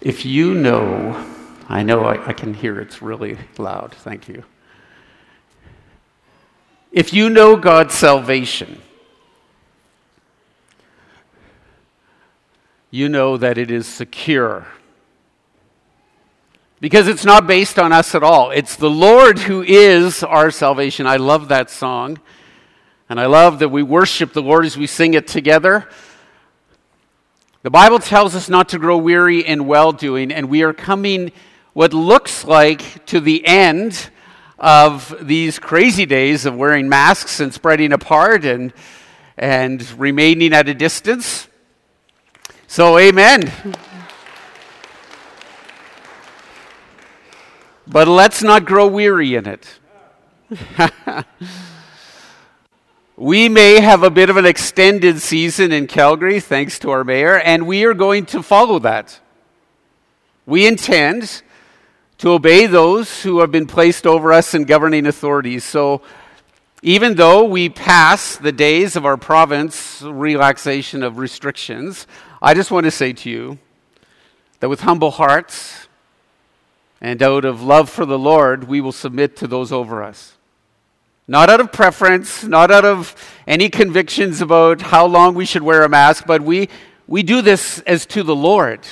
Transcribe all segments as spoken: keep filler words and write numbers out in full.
If you know, I know I, I can hear it's really loud, thank you. If you know God's salvation, you know that it is secure. Because it's not based on us at all. It's the Lord who is our salvation. I love that song. And I love that we worship the Lord as we sing it together. The Bible tells us not to grow weary in well-doing, and we are coming what looks like to the end of these crazy days of wearing masks and spreading apart and, and remaining at a distance. So, amen. But let's not grow weary in it. We may have a bit of an extended season in Calgary, thanks to our mayor, and we are going to follow that. We intend to obey those who have been placed over us in governing authorities. So even though we pass the days of our province relaxation of restrictions, I just want to say to you that with humble hearts and out of love for the Lord, we will submit to those over us. Not out of preference, not out of any convictions about how long we should wear a mask, but we, we do this as to the Lord.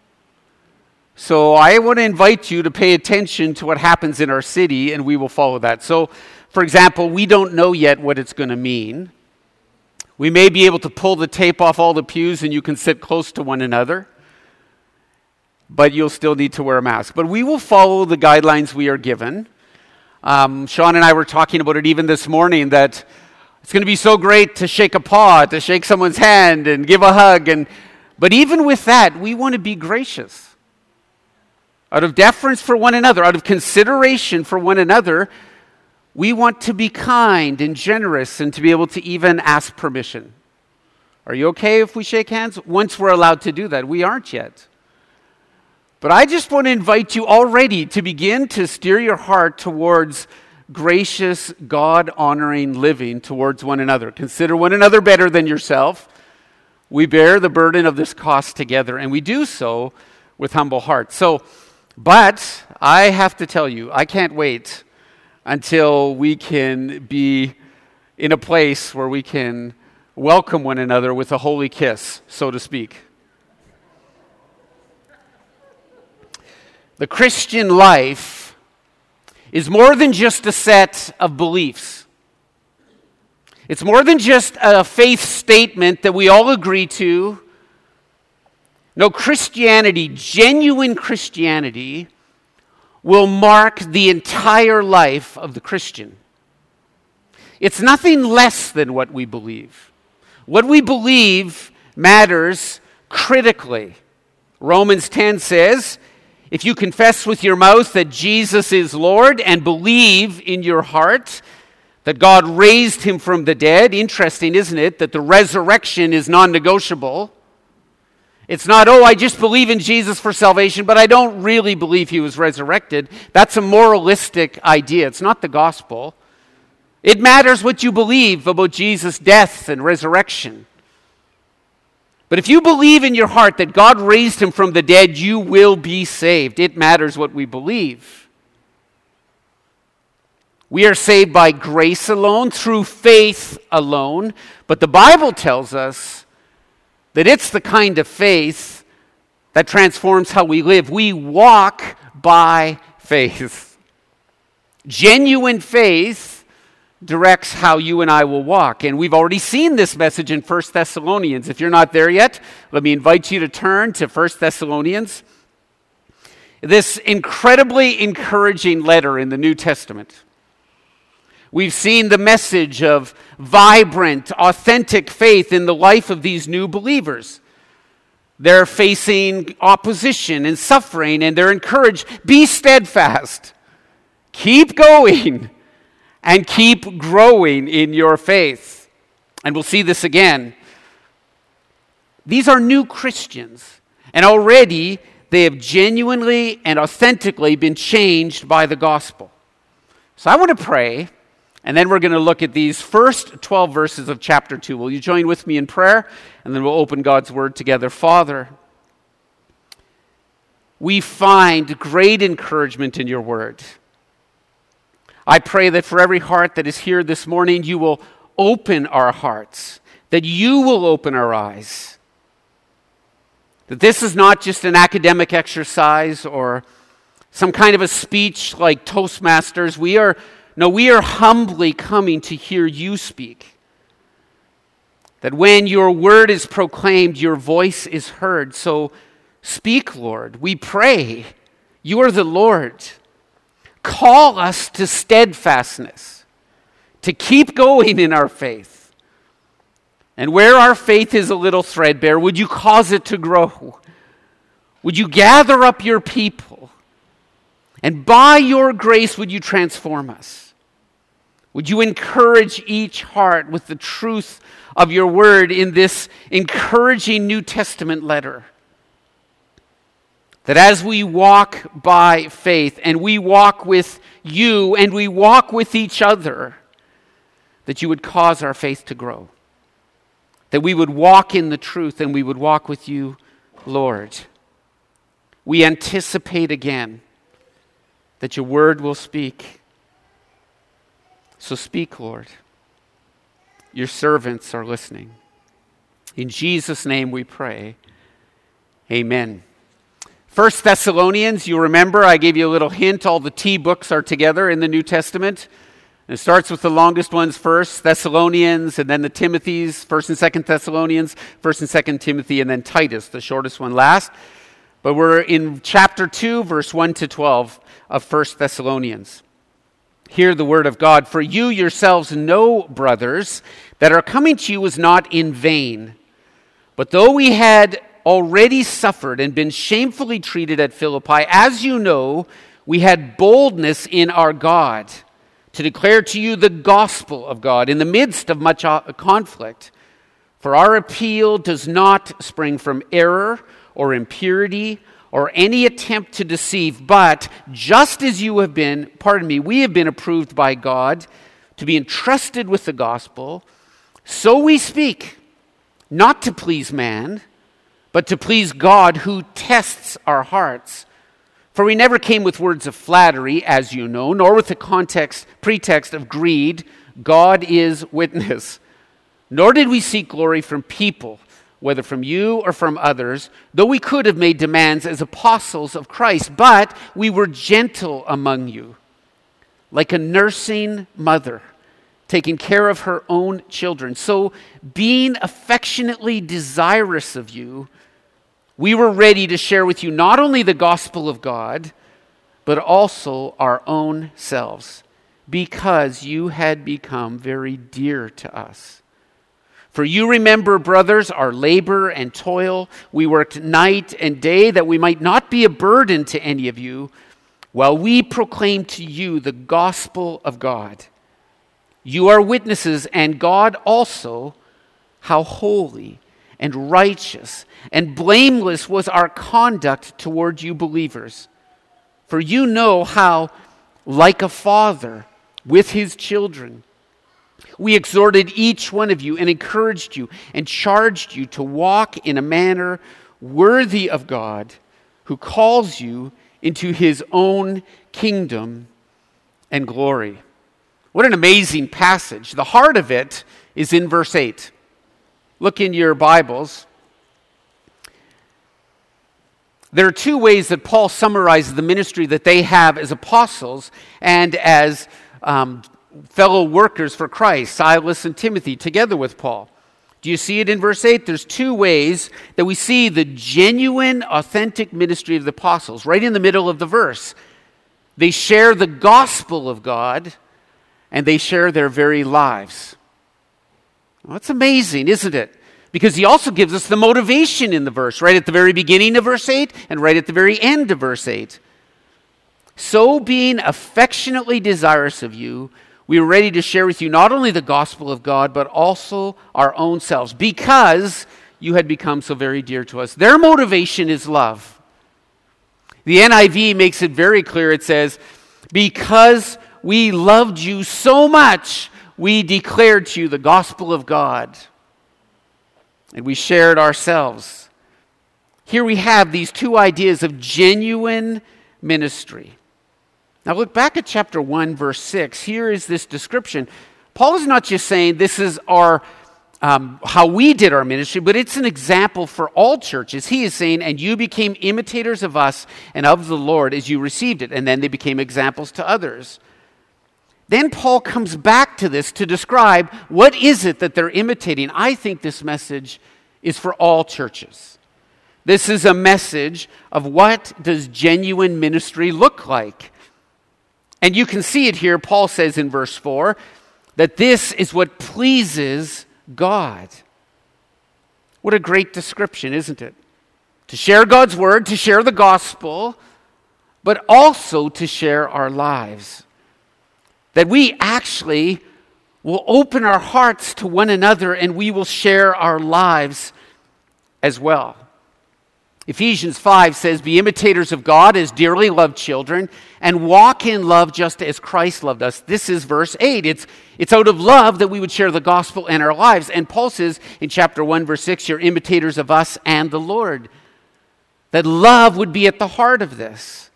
So I want to invite you to pay attention to what happens in our city, and we will follow that. So, for example, we don't know yet what it's going to mean. We may be able to pull the tape off all the pews and you can sit close to one another, but you'll still need to wear a mask. But we will follow the guidelines we are given. Um, Sean and I were talking about it even this morning, that it's going to be so great to shake a paw, to shake someone's hand and give a hug. And but even with that, we want to be gracious. Out of deference for one another, out of consideration for one another, we want to be kind and generous and to be able to even ask permission. Are you okay if we shake hands? Once we're allowed to do that. We aren't yet. But I just want to invite you already to begin to steer your heart towards gracious, God-honoring living towards one another. Consider one another better than yourself. We bear the burden of this cost together, and we do so with humble hearts. So, but I have to tell you, I can't wait until we can be in a place where we can welcome one another with a holy kiss, so to speak. The Christian life is more than just a set of beliefs. It's more than just a faith statement that we all agree to. No, Christianity, genuine Christianity, will mark the entire life of the Christian. It's nothing less than what we believe. What we believe matters critically. Romans ten says, if you confess with your mouth that Jesus is Lord and believe in your heart that God raised him from the dead, interesting, isn't it, that the resurrection is non-negotiable. It's not, oh, I just believe in Jesus for salvation, but I don't really believe he was resurrected. That's a moralistic idea. It's not the gospel. It matters what you believe about Jesus' death and resurrection. But if you believe in your heart that God raised him from the dead, you will be saved. It matters what we believe. We are saved by grace alone, through faith alone. But the Bible tells us that it's the kind of faith that transforms how we live. We walk by faith. Genuine faith directs how you and I will walk. And we've already seen this message in First Thessalonians. If you're not there yet, let me invite you to turn to First Thessalonians. This incredibly encouraging letter in the New Testament. We've seen the message of vibrant, authentic faith in the life of these new believers. They're facing opposition and suffering, and they're encouraged, be steadfast, keep going, and keep growing in your faith. And we'll see this again. These are new Christians, and already they have genuinely and authentically been changed by the gospel. So I want to pray, and then we're going to look at these first twelve verses of chapter two. Will you join with me in prayer? And then we'll open God's word together. Father, we find great encouragement in your word. I pray that for every heart that is here this morning, you will open our hearts, that you will open our eyes. That this is not just an academic exercise or some kind of a speech like Toastmasters. We are, no, we are humbly coming to hear you speak. That when your word is proclaimed, your voice is heard. So speak, Lord. We pray. You are the Lord. Call us to steadfastness, to keep going in our faith. And where our faith is a little threadbare, would you cause it to grow? Would you gather up your people? And by your grace, would you transform us? Would you encourage each heart with the truth of your word in this encouraging New Testament letter? That as we walk by faith and we walk with you and we walk with each other, that you would cause our faith to grow. That we would walk in the truth and we would walk with you, Lord. We anticipate again that your word will speak. So speak, Lord. Your servants are listening. In Jesus' name we pray. Amen. First Thessalonians, you remember I gave you a little hint. All the T books are together in the New Testament. And it starts with the longest ones first, Thessalonians, and then the Timothys, First and Second Thessalonians, First and Second Timothy, and then Titus, the shortest one last. But we're in chapter two, verse one to twelve of First Thessalonians. Hear the word of God. For you yourselves know, brothers, that our coming to you was not in vain. But though we had already suffered and been shamefully treated at Philippi, as you know, we had boldness in our God to declare to you the gospel of God in the midst of much conflict. For our appeal does not spring from error or impurity or any attempt to deceive, but just as you have been, pardon me, we have been approved by God to be entrusted with the gospel, so we speak, not to please man, but to please God who tests our hearts. For we never came with words of flattery, as you know, nor with the context, pretext of greed. God is witness. Nor did we seek glory from people, whether from you or from others, though we could have made demands as apostles of Christ. But we were gentle among you, like a nursing mother, taking care of her own children. So being affectionately desirous of you, we were ready to share with you not only the gospel of God, but also our own selves, because you had become very dear to us. For you remember, brothers, our labor and toil. We worked night and day that we might not be a burden to any of you, while we proclaim to you the gospel of God. You are witnesses, and God also, how holy and righteous and blameless was our conduct toward you believers. For you know how, like a father with his children, we exhorted each one of you and encouraged you and charged you to walk in a manner worthy of God, who calls you into his own kingdom and glory. What an amazing passage. The heart of it is in verse eight. Look in your Bibles. There are two ways that Paul summarizes the ministry that they have as apostles and as um, fellow workers for Christ, Silas and Timothy, together with Paul. Do you see it in verse eight? There's two ways that we see the genuine, authentic ministry of the apostles, right in the middle of the verse. They share the gospel of God, and they share their very lives. Well, that's amazing, isn't it? Because he also gives us the motivation in the verse, right at the very beginning of verse eight and right at the very end of verse eight. So being affectionately desirous of you, we are ready to share with you not only the gospel of God, but also our own selves, because you had become so very dear to us. Their motivation is love. The N I V makes it very clear. It says, because we loved you so much, we declared to you the gospel of God. And we shared ourselves. here we have these two ideas of genuine ministry. Now look back at chapter one, verse six. Here is this description. Paul is not just saying this is our um, how we did our ministry, but it's an example for all churches. He is saying, and you became imitators of us and of the Lord as you received it. And then they became examples to others. Then Paul comes back to this to describe what is it that they're imitating. I think this message is for all churches. This is a message of what does genuine ministry look like. And you can see it here. Paul says in verse four that this is what pleases God. What a great description, isn't it? To share God's word, to share the gospel, but also to share our lives. That we actually will open our hearts to one another and we will share our lives as well. Ephesians five says, be imitators of God as dearly loved children and walk in love just as Christ loved us. This is verse eight. It's, it's out of love that we would share the gospel in our lives. And Paul says in chapter one, verse six, you're imitators of us and the Lord. That love would be at the heart of this.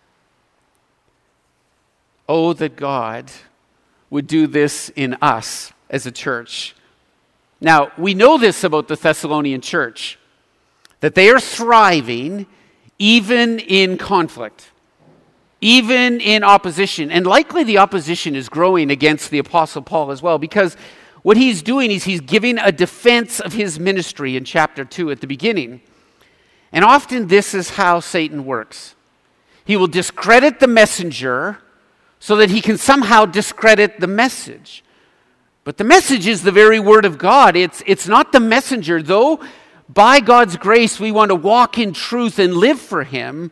Oh, that God would do this in us as a church. Now, we know this about the Thessalonian church, that they are thriving even in conflict, even in opposition. And likely the opposition is growing against the Apostle Paul as well, because what he's doing is he's giving a defense of his ministry in chapter two at the beginning. And often this is how Satan works. He will discredit the messenger so that he can somehow discredit the message. But the message is the very word of God. It's, it's not the messenger, though. By God's grace, we want to walk in truth and live for Him.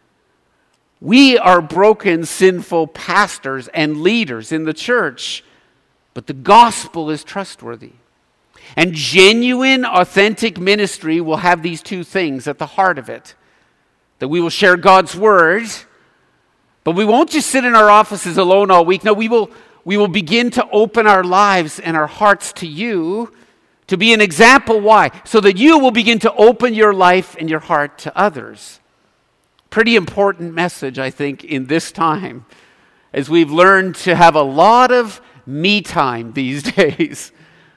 We are broken, sinful pastors and leaders in the church, but the gospel is trustworthy. And genuine, authentic ministry will have these two things at the heart of it. That we will share God's word, but we won't just sit in our offices alone all week. No, we will, we will begin to open our lives and our hearts to you, to be an example. Why? So that you will begin to open your life and your heart to others. Pretty important message, I think, in this time, as we've learned to have a lot of me time these days.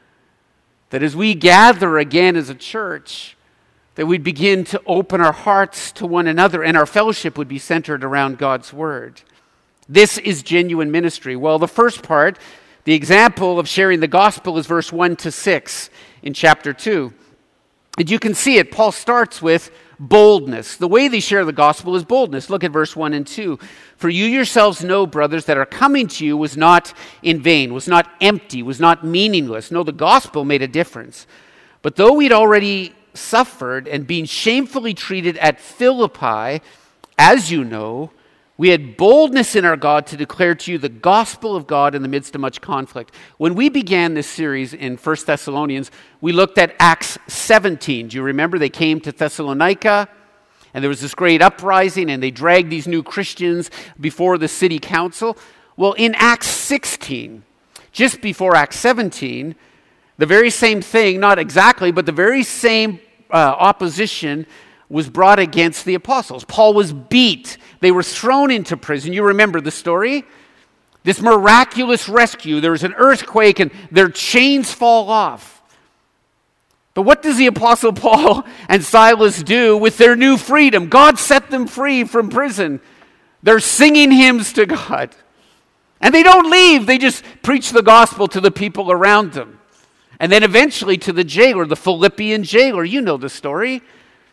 That as we gather again as a church, that we'd begin to open our hearts to one another, and our fellowship would be centered around God's word. This is genuine ministry. Well, the first part, the example of sharing the gospel, is verse one to six in chapter two. And you can see it. Paul starts with boldness. The way they share the gospel is boldness. Look at verse one and two. For you yourselves know, brothers, that our coming to you was not in vain, was not empty, was not meaningless. No, the gospel made a difference. But though we'd already suffered and been shamefully treated at Philippi, as you know, we had boldness in our God to declare to you the gospel of God in the midst of much conflict. When we began this series in First Thessalonians, we looked at Acts seventeen. Do you remember? They came to Thessalonica, and there was this great uprising, and they dragged these new Christians before the city council. Well, in Acts sixteen, just before Acts seventeen, the very same thing, not exactly, but the very same uh, opposition was brought against the apostles. Paul was beat. They were thrown into prison. You remember the story? This miraculous rescue. There was an earthquake and their chains fall off. But what does the Apostle Paul and Silas do with their new freedom? God set them free from prison. They're singing hymns to God. And they don't leave. They just preach the gospel to the people around them. And then eventually to the jailer, the Philippian jailer. You know the story.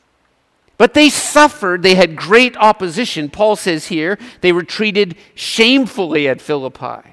But they suffered, they had great opposition. Paul says here, they were treated shamefully at Philippi.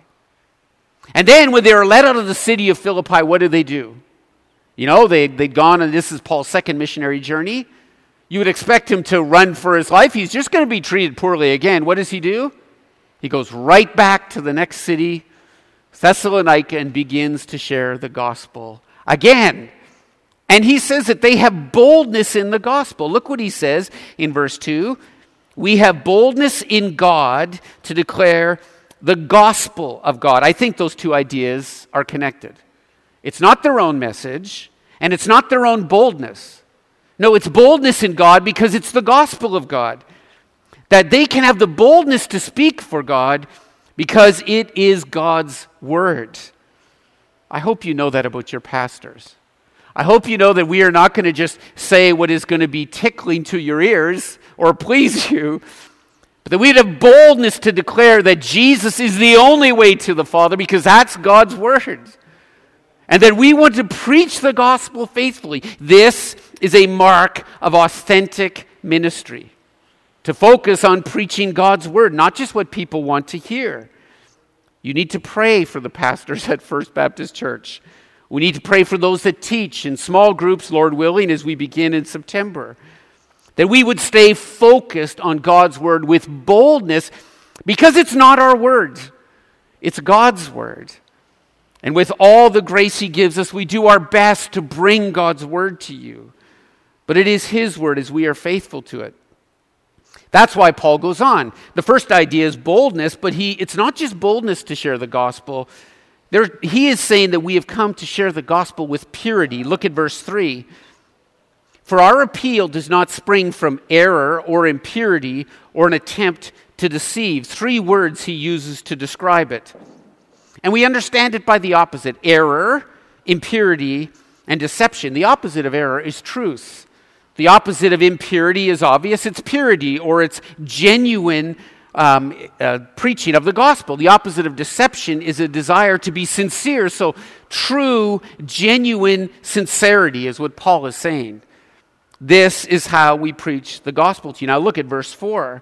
And then when they were let out of the city of Philippi, what did they do? You know, they, they'd gone, and this is Paul's second missionary journey. You would expect him to run for his life. He's just going to be treated poorly again. What does he do? He goes right back to the next city, Thessalonica, and begins to share the gospel again. And he says that they have boldness in the gospel. Look what he says in verse two. We have boldness in God to declare the gospel of God. I think those two ideas are connected. It's not their own message, and it's not their own boldness. No, it's boldness in God because it's the gospel of God. That they can have the boldness to speak for God because it is God's word. I hope you know that about your pastors. I hope you know that we are not going to just say what is going to be tickling to your ears or please you, but that we'd have boldness to declare that Jesus is the only way to the Father because that's God's word. And that we want to preach the gospel faithfully. This is a mark of authentic ministry. To focus on preaching God's word, not just what people want to hear. You need to pray for the pastors at First Baptist Church. We need to pray for those that teach in small groups, Lord willing, as we begin in September. That we would stay focused on God's word with boldness because it's not our word. It's God's word. And with all the grace he gives us, we do our best to bring God's word to you. But it is his word as we are faithful to it. That's why Paul goes on. The first idea is boldness, but he it's not just boldness to share the gospel. There, he is saying that we have come to share the gospel with purity. Look at verse three. For our appeal does not spring from error or impurity or an attempt to deceive. Three words he uses to describe it. And we understand it by the opposite. Error, impurity, and deception. The opposite of error is truth. The opposite of impurity is obvious. It's purity, or it's genuine um, uh, preaching of the gospel. The opposite of deception is a desire to be sincere. So true, genuine sincerity is what Paul is saying. This is how we preach the gospel to you. Now look at verse four.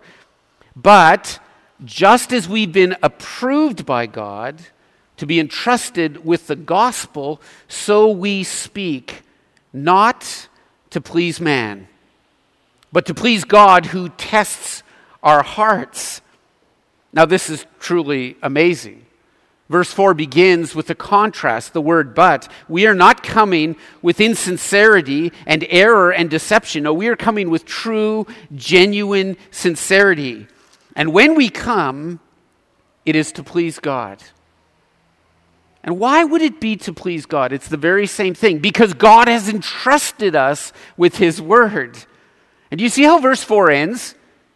But just as we've been approved by God to be entrusted with the gospel, so we speak, not to please man, but to please God who tests our hearts. Now this is truly amazing. Verse four begins with a contrast, the word but. We are not coming with insincerity and error and deception. No, we are coming with true, genuine sincerity. And when we come, it is to please God. And why would it be to please God? It's the very same thing. Because God has entrusted us with his word. And do you see how verse four ends?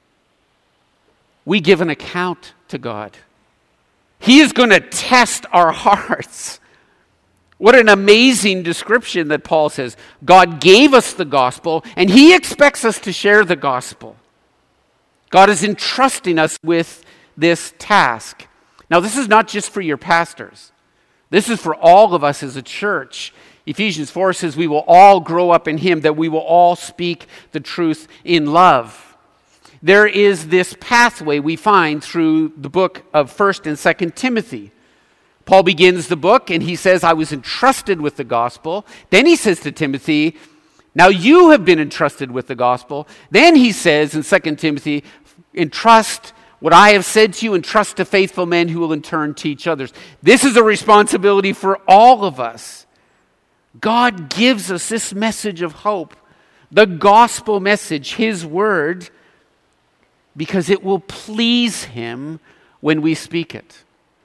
We give an account to God. He is going to test our hearts. What an amazing description that Paul says. God gave us the gospel, and he expects us to share the gospel. God is entrusting us with this task. Now, this is not just for your pastors. This is for all of us as a church. Ephesians four says we will all grow up in him, that we will all speak the truth in love. There is this pathway we find through the book of First and Second Timothy. Paul begins the book and he says, I was entrusted with the gospel. Then he says to Timothy, now you have been entrusted with the gospel. Then he says in Second Timothy, entrust what I have said to you, entrust to faithful men who will in turn teach others. This is a responsibility for all of us. God gives us this message of hope, the gospel message, his word, because it will please him when we speak it.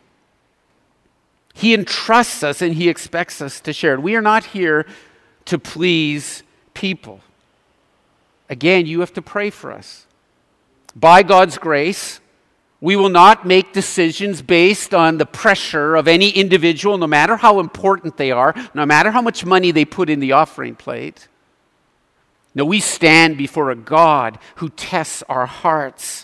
He entrusts us and he expects us to share it. We are not here to please people. Again, you have to pray for us. By God's grace, we will not make decisions based on the pressure of any individual, no matter how important they are, no matter how much money they put in the offering plate. No, we stand before a God who tests our hearts.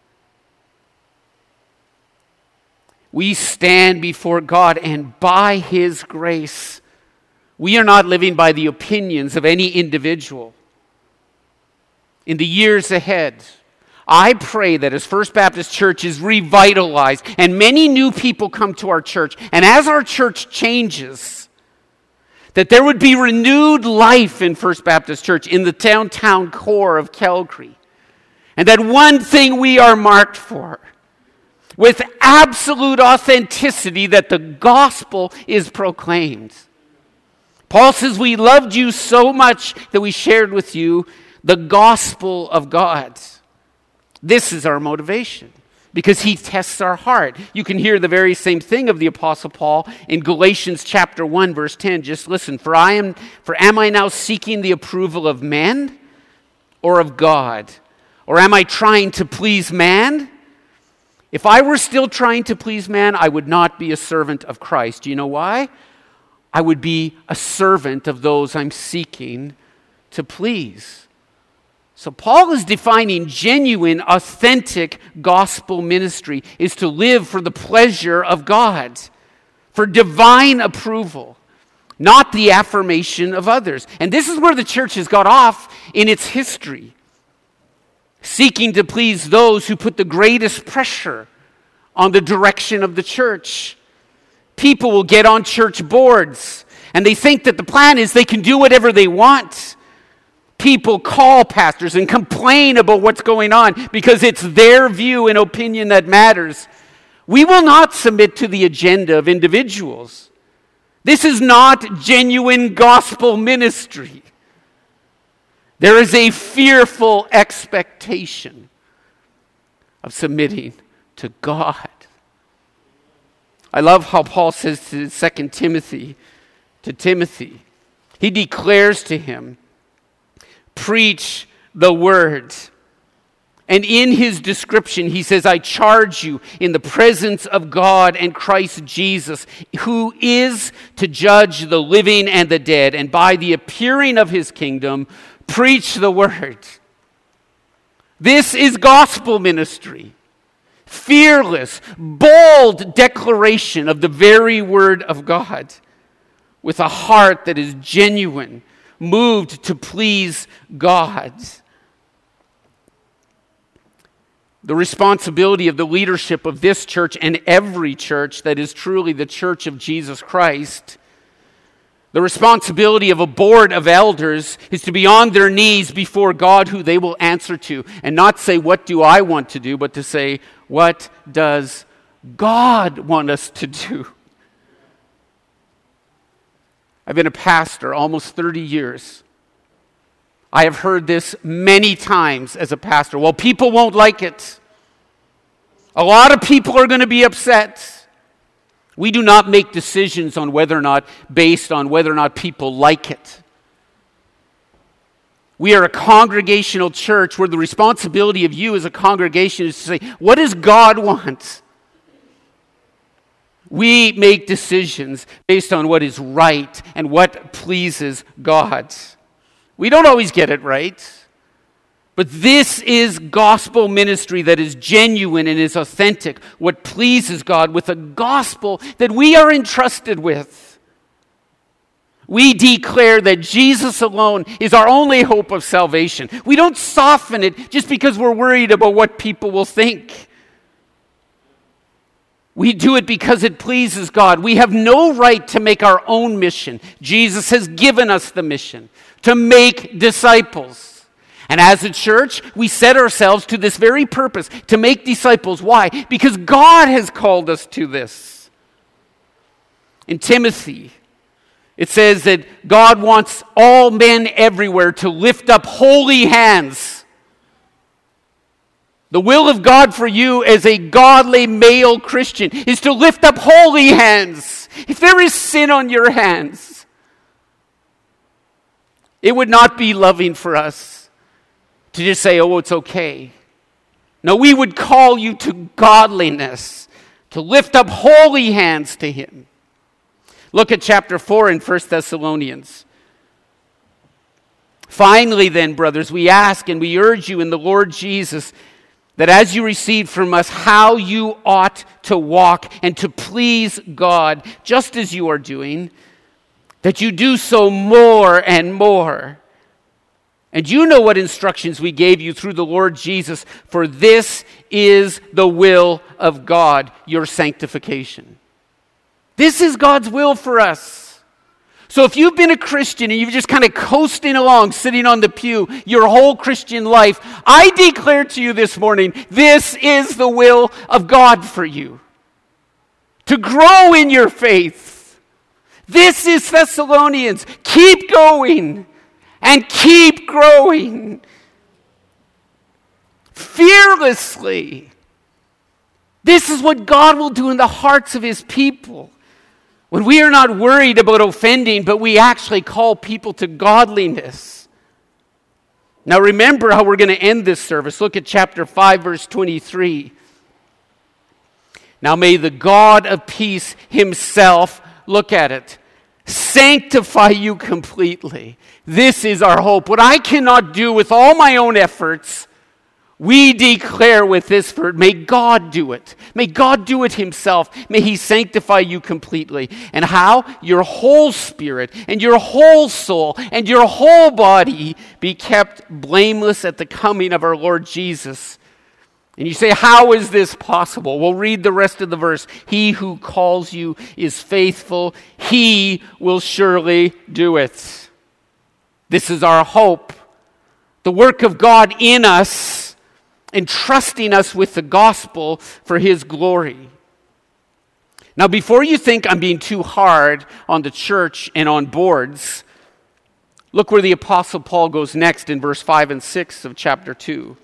We stand before God, and by his grace, we are not living by the opinions of any individual. In the years ahead, I pray that as First Baptist Church is revitalized and many new people come to our church, and as our church changes, that there would be renewed life in First Baptist Church in the downtown core of Calgary. And that one thing we are marked for, with absolute authenticity, that the gospel is proclaimed. Paul says, we loved you so much that we shared with you the gospel of God. This is our motivation. because he tests our heart. You can hear the very same thing of the Apostle Paul in Galatians chapter one, verse ten. Just listen. For I am, for am I now seeking the approval of men or of God? Or am I trying to please man? If I were still trying to please man, I would not be a servant of Christ. Do you know why? I would be a servant of those I'm seeking to please. So Paul is defining genuine, authentic gospel ministry is to live for the pleasure of God, for divine approval, not the affirmation of others. And this is where the church has got off in its history, seeking to please those who put the greatest pressure on the direction of the church. People will get on church boards, and they think that the plan is they can do whatever they want. People call pastors and complain about what's going on because it's their view and opinion that matters. We will not submit to the agenda of individuals. This is not genuine gospel ministry. There is a fearful expectation of submitting to God. I love how Paul says to Second Timothy, to Timothy, he declares to him, preach the word. And in his description, he says, I charge you in the presence of God and Christ Jesus, who is to judge the living and the dead, and by the appearing of his kingdom, preach the word. This is gospel ministry. Fearless, bold declaration of the very word of God with a heart that is genuine, moved to please God. The responsibility of the leadership of this church and every church that is truly the church of Jesus Christ, the responsibility of a board of elders is to be on their knees before God who they will answer to, and not say, what do I want to do, but to say, what does God want us to do? I've been a pastor almost thirty years. I have heard this many times as a pastor. Well, people won't like it. A lot of people are going to be upset. We do not make decisions on whether or not, based on whether or not people like it. We are a congregational church where the responsibility of you as a congregation is to say, what does God want? We make decisions based on what is right and what pleases God. We don't always get it right, but this is gospel ministry that is genuine and is authentic, what pleases God with a gospel that we are entrusted with. We declare that Jesus alone is our only hope of salvation. We don't soften it just because we're worried about what people will think. We do it because it pleases God. We have no right to make our own mission. Jesus has given us the mission to make disciples. And as a church, we set ourselves to this very purpose, to make disciples. Why? Because God has called us to this. In Timothy, it says that God wants all men everywhere to lift up holy hands. The will of God for you as a godly male Christian is to lift up holy hands. If there is sin on your hands, it would not be loving for us to just say, oh, it's okay. No, we would call you to godliness, to lift up holy hands to Him. Look at chapter four in First Thessalonians. Finally then, brothers, we ask and we urge you in the Lord Jesus that as you received from us how you ought to walk and to please God, just as you are doing, that you do so more and more. And you know what instructions we gave you through the Lord Jesus, for this is the will of God, your sanctification. This is God's will for us. So if you've been a Christian and you've just kind of coasting along, sitting on the pew your whole Christian life, I declare to you this morning, this is the will of God for you. To grow in your faith. This is Thessalonians. Keep going and keep growing. Fearlessly. This is what God will do in the hearts of his people. When we are not worried about offending, but we actually call people to godliness. Now remember how we're going to end this service. Look at chapter five, verse twenty-three. Now may the God of peace himself, look at it, sanctify you completely. This is our hope. What I cannot do with all my own efforts, we declare with this word, may God do it. May God do it himself. May he sanctify you completely. And how? Your whole spirit and your whole soul and your whole body be kept blameless at the coming of our Lord Jesus. And you say, how is this possible? We'll read the rest of the verse. He who calls you is faithful. He will surely do it. This is our hope. The work of God in us, entrusting us with the gospel for his glory. Now, before you think I'm being too hard on the church and on boards, look where the Apostle Paul goes next in verse five and six of chapter two.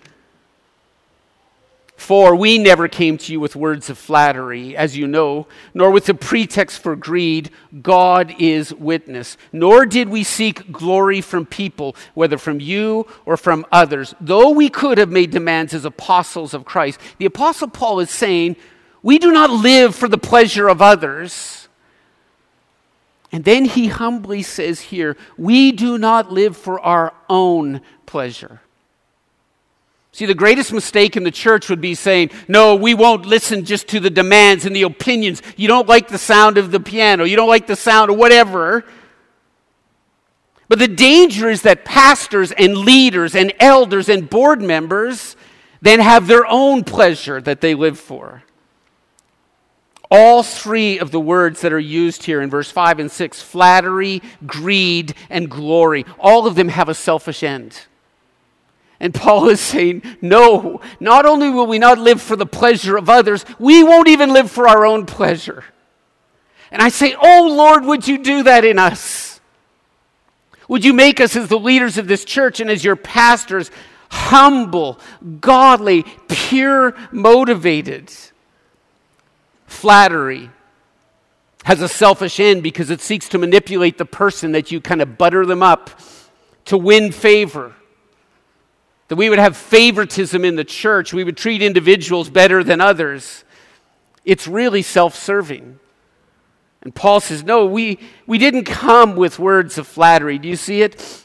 For we never came to you with words of flattery, as you know, nor with a pretext for greed. God is witness. Nor did we seek glory from people, whether from you or from others, though we could have made demands as apostles of Christ. The Apostle Paul is saying, we do not live for the pleasure of others. And then he humbly says here, we do not live for our own pleasure. See, the greatest mistake in the church would be saying, no, we won't listen just to the demands and the opinions. You don't like the sound of the piano. You don't like the sound of whatever. But the danger is that pastors and leaders and elders and board members then have their own pleasure that they live for. All three of the words that are used here in verse five and six, flattery, greed, and glory, all of them have a selfish end. And Paul is saying, no, not only will we not live for the pleasure of others, we won't even live for our own pleasure. And I say, oh Lord, would you do that in us? Would you make us as the leaders of this church and as your pastors, humble, godly, pure, motivated? Flattery has a selfish end because it seeks to manipulate the person, that you kind of butter them up to win favor. That we would have favoritism in the church. We would treat individuals better than others. It's really self-serving. And Paul says, no, we, we didn't come with words of flattery. Do you see it?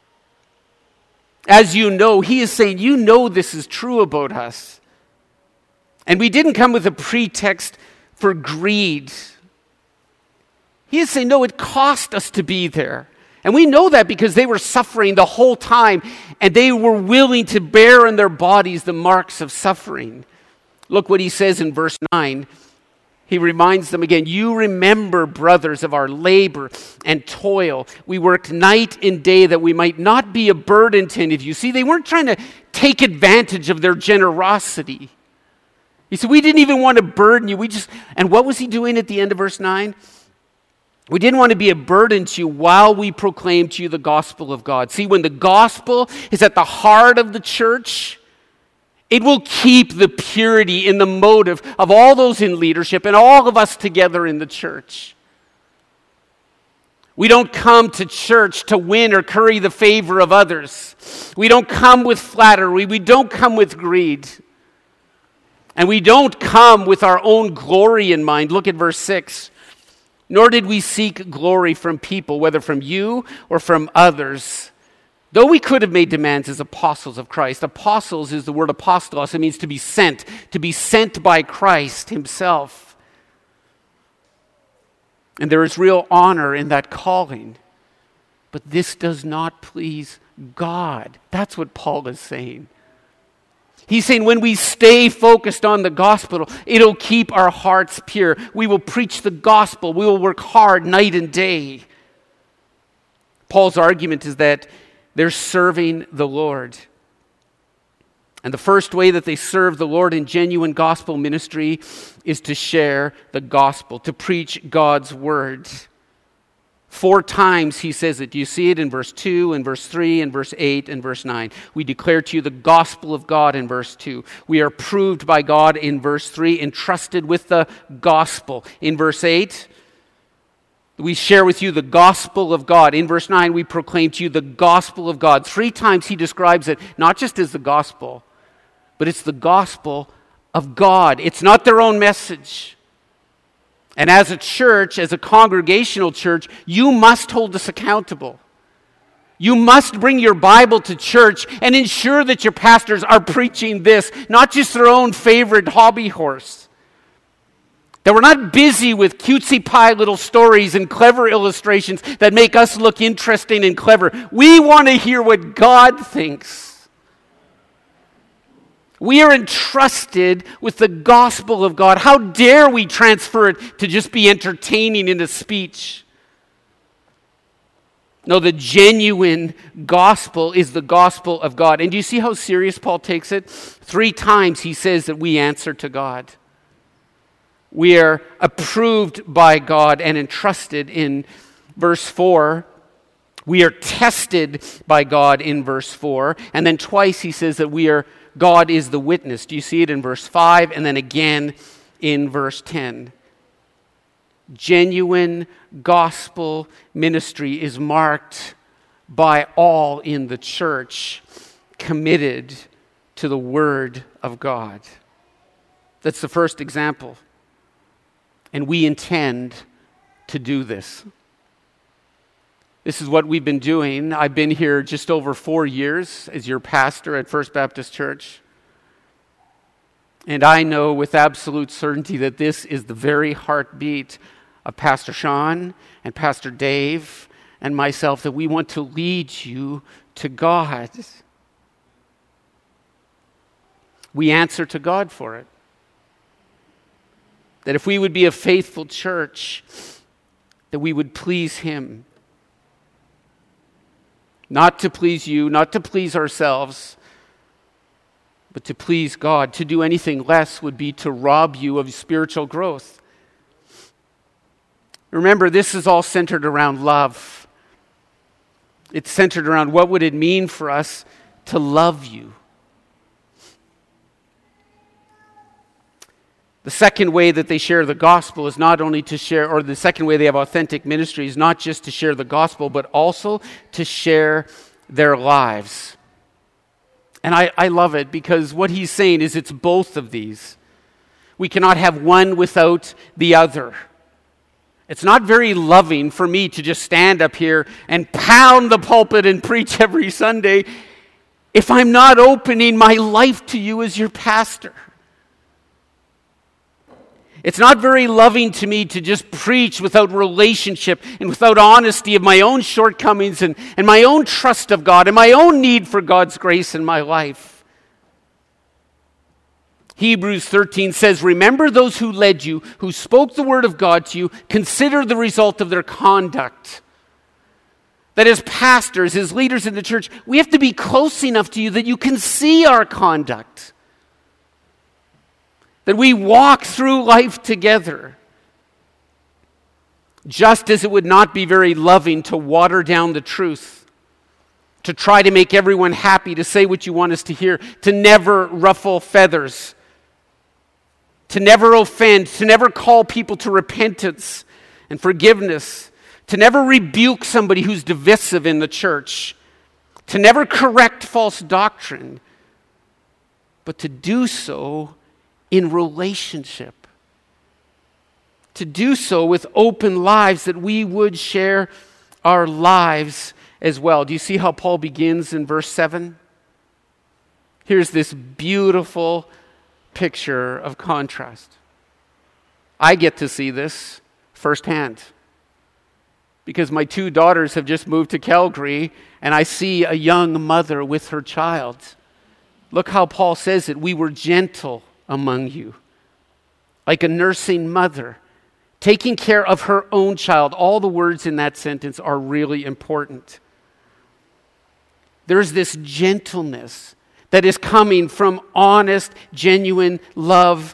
As you know, he is saying, you know this is true about us. And we didn't come with a pretext for greed. He is saying, no, it cost us to be there. And we know that because they were suffering the whole time, and they were willing to bear in their bodies the marks of suffering. Look what he says in verse nine. He reminds them again, you remember, brothers, of our labor and toil. We worked night and day that we might not be a burden to any of you. See, they weren't trying to take advantage of their generosity. He said, we didn't even want to burden you. We just, and what was he doing at the end of verse nine? We didn't want to be a burden to you while we proclaim to you the gospel of God. See, when the gospel is at the heart of the church, it will keep the purity in the motive of all those in leadership and all of us together in the church. We don't come to church to win or curry the favor of others. We don't come with flattery. We don't come with greed. And we don't come with our own glory in mind. Look at verse six. Nor did we seek glory from people, whether from you or from others. Though we could have made demands as apostles of Christ. Apostles is the word apostolos. It means to be sent, to be sent by Christ himself. And there is real honor in that calling. But this does not please God. That's what Paul is saying. He's saying when we stay focused on the gospel, it'll keep our hearts pure. We will preach the gospel. We will work hard night and day. Paul's argument is that they're serving the Lord. And the first way that they serve the Lord in genuine gospel ministry is to share the gospel, to preach God's word. Four times he says it. Do you see it in verse two, in verse three, in verse eight, and verse nine? We declare to you the gospel of God in verse two. We are proved by God in verse three, entrusted with the gospel. In verse eight, we share with you the gospel of God. In verse nine, we proclaim to you the gospel of God. Three times he describes it not just as the gospel, but it's the gospel of God. It's not their own message. And as a church, as a congregational church, you must hold us accountable. You must bring your Bible to church and ensure that your pastors are preaching this, not just their own favorite hobby horse. That we're not busy with cutesy pie little stories and clever illustrations that make us look interesting and clever. We want to hear what God thinks. We are entrusted with the gospel of God. How dare we transfer it to just be entertaining in a speech? No, the genuine gospel is the gospel of God. And do you see how serious Paul takes it? Three times he says that we answer to God. We are approved by God and entrusted in verse four. We are tested by God in verse four. And then twice he says that we are, God is the witness. Do you see it in verse five and then again in verse ten? Genuine gospel ministry is marked by all in the church committed to the Word of God. That's the first example. And we intend to do this. This is what we've been doing. I've been here just over four years as your pastor at First Baptist Church. And I know with absolute certainty that this is the very heartbeat of Pastor Sean and Pastor Dave and myself, that we want to lead you to God. We answer to God for it. That if we would be a faithful church, that we would please Him. Not to please you, not to please ourselves, but to please God. To do anything less would be to rob you of spiritual growth. Remember, this is all centered around love. It's centered around what would it mean for us to love you. The second way that they share the gospel is not only to share, or the second way they have authentic ministry is not just to share the gospel, but also to share their lives. And I, I love it because what he's saying is it's both of these. We cannot have one without the other. It's not very loving for me to just stand up here and pound the pulpit and preach every Sunday if I'm not opening my life to you as your pastor. It's not very loving to me to just preach without relationship and without honesty of my own shortcomings and, and my own trust of God and my own need for God's grace in my life. Hebrews thirteen says, remember those who led you, who spoke the word of God to you, consider the result of their conduct. That as pastors, as leaders in the church, we have to be close enough to you that you can see our conduct. That we walk through life together. Just as it would not be very loving to water down the truth, to try to make everyone happy, to say what you want us to hear, to never ruffle feathers, to never offend, to never call people to repentance and forgiveness, to never rebuke somebody who's divisive in the church, to never correct false doctrine, but to do so in relationship. To do so with open lives, that we would share our lives as well. Do you see how Paul begins in verse seven? Here's this beautiful picture of contrast. I get to see this firsthand because my two daughters have just moved to Calgary and I see a young mother with her child. Look how Paul says it. We were gentle among you, like a nursing mother, taking care of her own child. All the words in that sentence are really important. There's this gentleness that is coming from honest, genuine love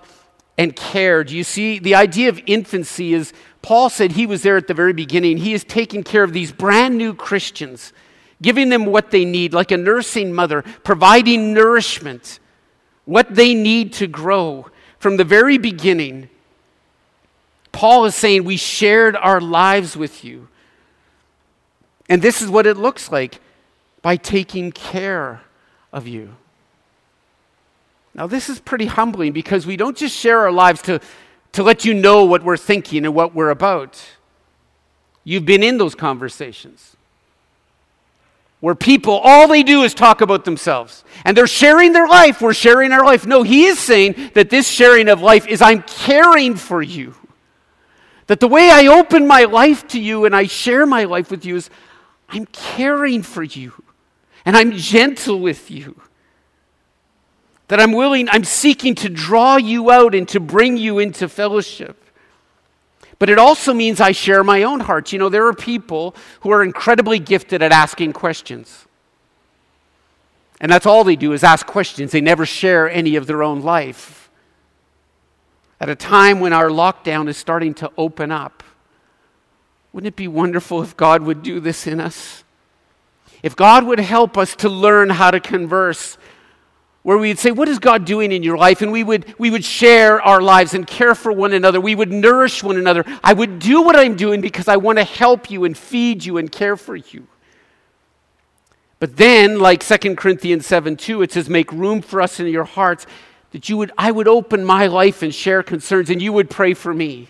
and cared. You see, the idea of infancy is, Paul said he was there at the very beginning. He is taking care of these brand new Christians, giving them what they need, like a nursing mother, providing nourishment, what they need to grow. From the very beginning, Paul is saying, we shared our lives with you. And this is what it looks like by taking care of you. Now, this is pretty humbling because we don't just share our lives to, to let you know what we're thinking and what we're about. You've been in those conversations where people, all they do is talk about themselves. And they're sharing their life. We're sharing our life. No, he is saying that this sharing of life is I'm caring for you. That the way I open my life to you and I share my life with you is I'm caring for you. And I'm gentle with you. That I'm willing, I'm seeking to draw you out and to bring you into fellowship. But it also means I share my own heart. You know, there are people who are incredibly gifted at asking questions. And that's all they do is ask questions. They never share any of their own life. At a time when our lockdown is starting to open up, wouldn't it be wonderful if God would do this in us? If God would help us to learn how to converse, where we'd say, what is God doing in your life? And we would we would share our lives and care for one another. We would nourish one another. I would do what I'm doing because I want to help you and feed you and care for you. But then, like Second Corinthians seven two, it says, make room for us in your hearts, that you would I would open my life and share concerns, and you would pray for me.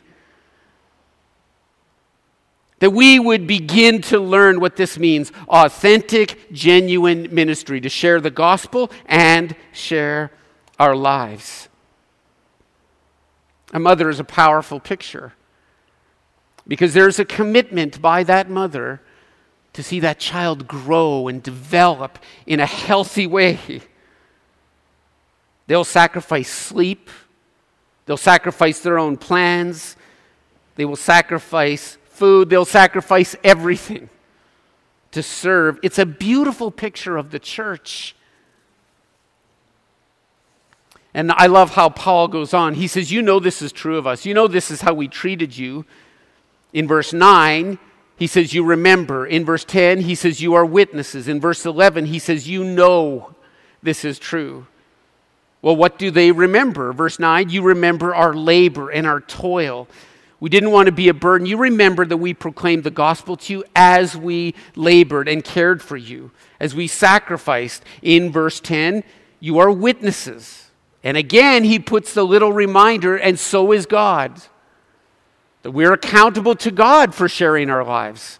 That we would begin to learn what this means, authentic, genuine ministry, to share the gospel and share our lives. A mother is a powerful picture because there's a commitment by that mother to see that child grow and develop in a healthy way. They'll sacrifice sleep. They'll sacrifice their own plans. They will sacrifice food, they'll sacrifice everything to serve. It's a beautiful picture of the church. And I love how Paul goes on. He says, you know this is true of us. You know this is how we treated you. In verse nine, he says, you remember. In verse ten, he says, you are witnesses. In verse eleven, he says, you know this is true. Well, what do they remember? Verse nine, you remember our labor and our toil. We didn't want to be a burden. You remember that we proclaimed the gospel to you as we labored and cared for you, as we sacrificed. In verse ten, you are witnesses. And again, he puts the little reminder, and so is God. That we're accountable to God for sharing our lives.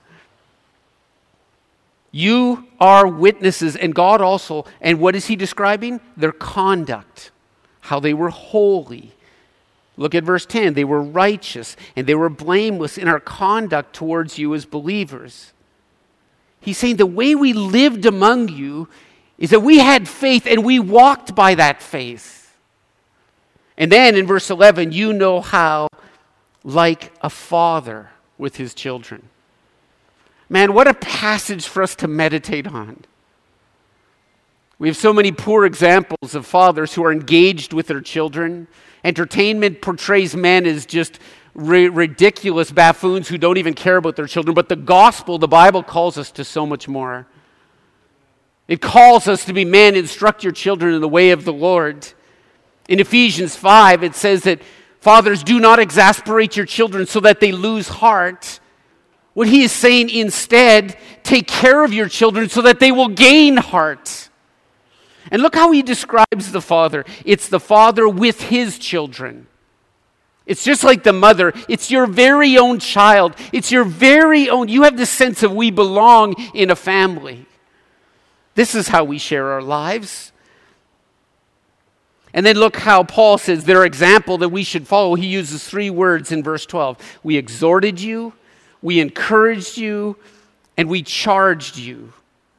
You are witnesses, and God also. And what is he describing? Their conduct, how they were holy. Look at verse ten. They were righteous and they were blameless in our conduct towards you as believers. He's saying the way we lived among you is that we had faith and we walked by that faith. And then in verse eleven, you know how, like a father with his children. Man, what a passage for us to meditate on. We have so many poor examples of fathers who are engaged with their children. Entertainment portrays men as just ri- ridiculous buffoons who don't even care about their children. But the gospel, the Bible calls us to so much more. It calls us to be men, instruct your children in the way of the Lord. In Ephesians five, it says that fathers, do not exasperate your children so that they lose heart. What he is saying instead, take care of your children so that they will gain heart. And look how he describes the father. It's the father with his children. It's just like the mother. It's your very own child. It's your very own. You have this sense of we belong in a family. This is how we share our lives. And then look how Paul says their example that we should follow. He uses three words in verse twelve. We exhorted you, we encouraged you, and we charged you.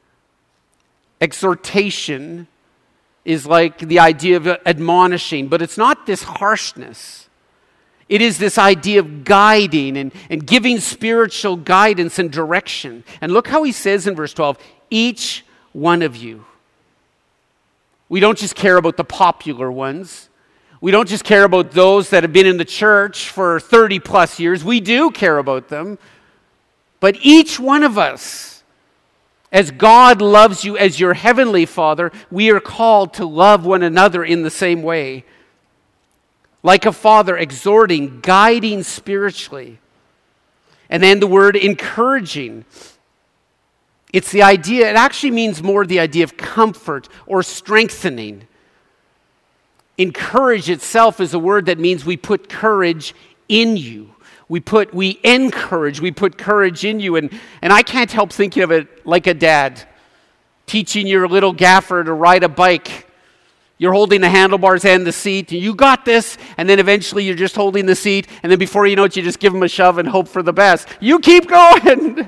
Exhortation is like the idea of admonishing, but it's not this harshness. It is this idea of guiding and, and giving spiritual guidance and direction. And look how he says in verse twelve, each one of you. We don't just care about the popular ones. We don't just care about those that have been in the church for thirty plus years. We do care about them. But each one of us, as God loves you as your heavenly Father, we are called to love one another in the same way. Like a father, exhorting, guiding spiritually. And then the word encouraging. It's the idea, it actually means more the idea of comfort or strengthening. Encourage itself is a word that means we put courage in you. We put, we encourage, we put courage in you. And, and I can't help thinking of it like a dad teaching your little gaffer to ride a bike. You're holding the handlebars and the seat, and you got this, and then eventually you're just holding the seat, and then before you know it, you just give them a shove and hope for the best. You keep going.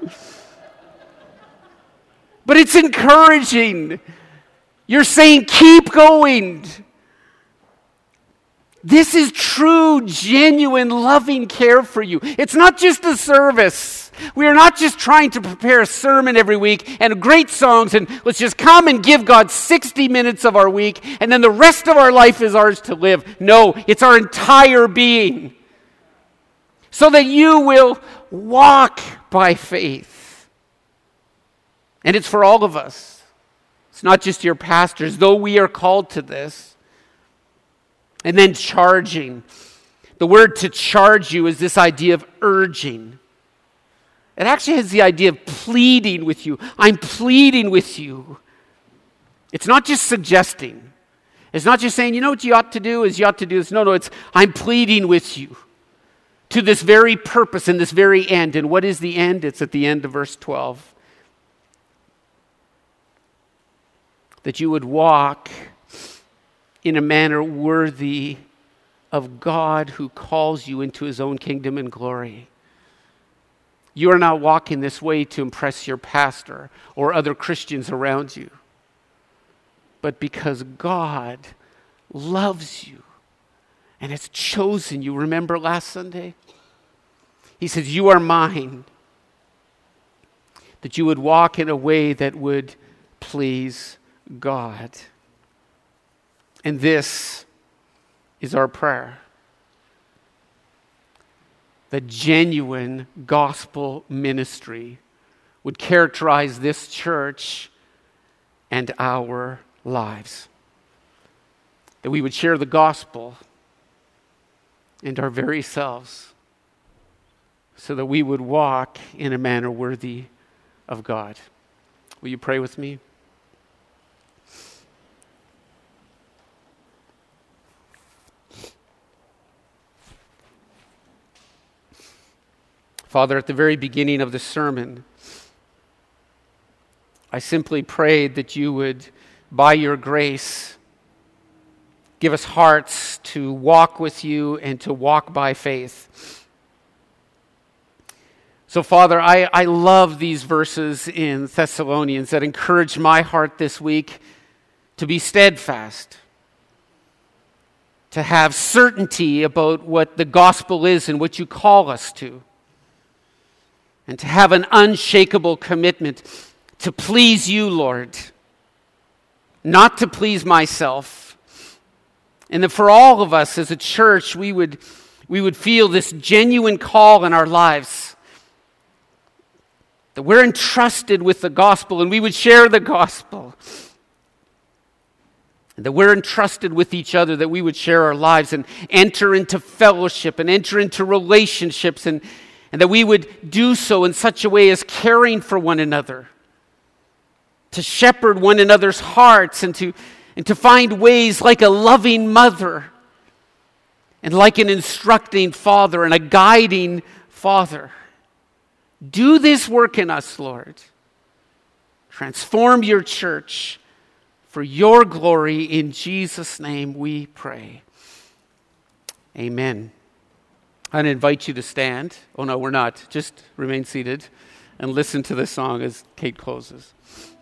But it's encouraging. You're saying, keep going. This is true, genuine, loving care for you. It's not just a service. We are not just trying to prepare a sermon every week and great songs and let's just come and give God sixty minutes of our week and then the rest of our life is ours to live. No, it's our entire being. So that you will walk by faith. And it's for all of us. It's not just your pastors, though we are called to this. And then charging. The word to charge you is this idea of urging. It actually has the idea of pleading with you. I'm pleading with you. It's not just suggesting. It's not just saying, you know what you ought to do is you ought to do this. No, no, it's I'm pleading with you to this very purpose and this very end. And what is the end? It's at the end of verse twelve. That you would walk in a manner worthy of God who calls you into his own kingdom and glory. You are not walking this way to impress your pastor or other Christians around you, but because God loves you and has chosen you. Remember last Sunday? He says, you are mine. That you would walk in a way that would please God. And this is our prayer. The genuine gospel ministry would characterize this church and our lives. That we would share the gospel and our very selves so that we would walk in a manner worthy of God. Will you pray with me? Father, at the very beginning of the sermon, I simply prayed that you would, by your grace, give us hearts to walk with you and to walk by faith. So, Father, I, I love these verses in Thessalonians that encourage my heart this week to be steadfast, to have certainty about what the gospel is and what you call us to. And to have an unshakable commitment to please you, Lord, not to please myself. And that for all of us as a church, we would, we would feel this genuine call in our lives. That we're entrusted with the gospel and we would share the gospel. And that we're entrusted with each other, that we would share our lives and enter into fellowship and enter into relationships and And that we would do so in such a way as caring for one another, to shepherd one another's hearts and to, and to find ways like a loving mother and like an instructing father and a guiding father. Do this work in us, Lord. Transform your church for your glory. In Jesus' name we pray. Amen. I'd invite you to stand. Oh, no, we're not. Just remain seated and listen to this song as Kate closes.